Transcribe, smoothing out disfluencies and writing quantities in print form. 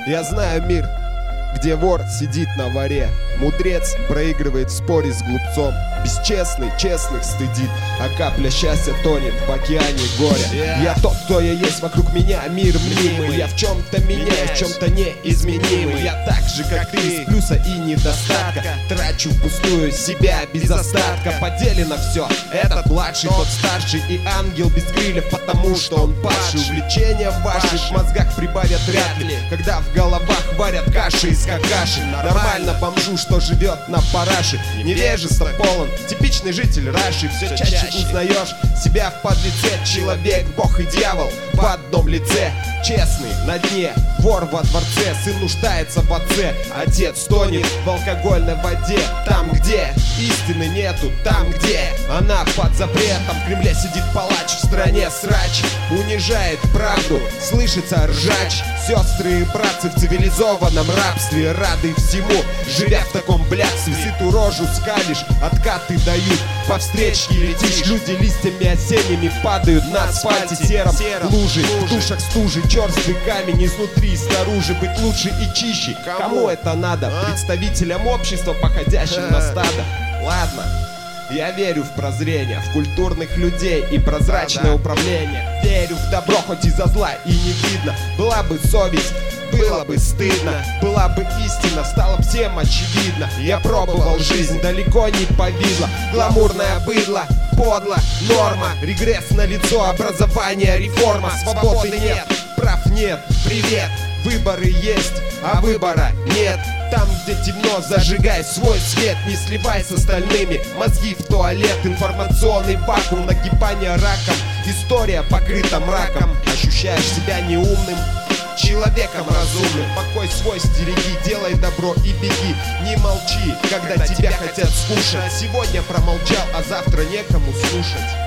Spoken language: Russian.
Я знаю мир, где вор сидит на воре, мудрец проигрывает в споре с глупцом, бесчестный честных стыдит, а капля счастья тонет в океане горя. Я тот, кто я есть, вокруг меня мир мнимый. Я в чем-то меняюсь, в чем-то неизменимый. Я так же, как ты, из плюса и недостатка трачу впустую себя без остатка. Поделено все, этот младший, тот старший, и ангел без крыльев, потому что он падший. Увлечения в ваших мозгах прибавят вряд ли, когда в головах варят каши из какаши. Нормально бомжу, что живет на параше, невежество полон, типичный житель Раши. Все чаще узнаешь себя в подлеце. Человек, бог и дьявол в одном лице. Честный на дне, вор во дворце. Сын нуждается в отце, отец тонет в алкогольной воде. Там, где истины нету, там, где она под запретом. В Кремле сидит палач, в стране срач, унижает правду, слышится ржач. Сестры и братцы в цивилизованном рабстве рады всему, живя в таком блядстве. Сытую рожу скалишь, откаты дают, по встречке летишь. Люди листьями осенними падают на асфальте сером. Лужи, в душах стужи, черствый камень изнутри и снаружи. Быть лучше и чище, кому это надо? Представителям общества, походящим на стадо. Ладно, я верю в прозрение, в культурных людей и прозрачное управление. Верю в добро, хоть из-за зла и не видно. Была бы совесть, было бы стыдно. Была бы истина, стало всем очевидно. Я пробовал жизнь, далеко не повидло. Гламурное быдло, подло, норма. Регресс на лицо, образование, реформа. Свободы нет, прав нет, привет. Выборы есть, а выбора нет. Там, где темно, зажигай свой свет. Не сливай с остальными мозги в туалет. Информационный вакуум, нагибание раком. История покрыта мраком. Ощущаешь себя неумным, человеком разумным. Покой свой стереги, делай добро и беги. Не молчи, когда тебя хотят скушать. Сегодня промолчал, а завтра некому слушать.